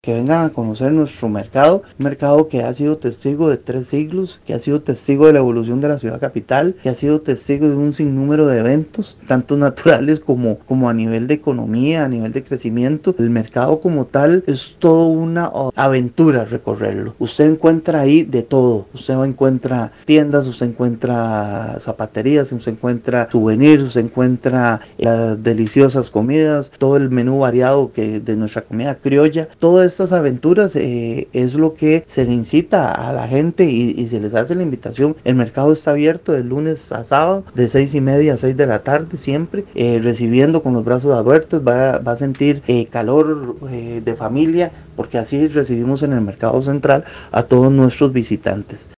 que vengan a conocer nuestro mercado, un mercado que ha sido testigo de 3 siglos, que ha sido testigo de la evolución de la ciudad capital, que ha sido testigo de un sinnúmero de eventos, tanto naturales como a nivel de economía, a nivel de crecimiento. El mercado como tal es toda una aventura recorrerlo. Usted encuentra ahí de todo, usted encuentra tiendas, usted encuentra zapaterías, usted encuentra souvenirs, usted encuentra las deliciosas comidas, todo el menú variado que de nuestra comida criolla. Todas estas aventuras es lo que se le incita a la gente y se les hace la invitación. El mercado está abierto de lunes a sábado, de 6:30 a 6 de la tarde siempre, recibiendo con los brazos abiertos. Va a sentir calor de familia, porque así recibimos en el mercado central a todos nuestros visitantes.